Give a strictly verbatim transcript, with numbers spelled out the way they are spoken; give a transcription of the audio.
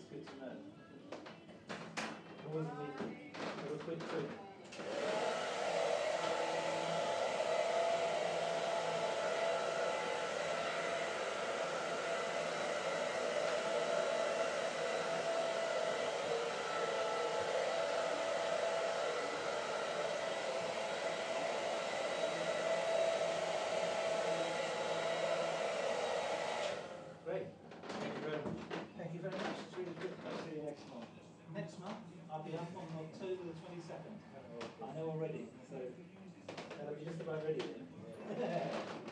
good to know. Always need a little quick trick. Great. Thank you very much. Thank you very much. It's really good. I'll see you next month. Next month, I'll be up on October the twenty-second. I know already, so that'll be just about ready then.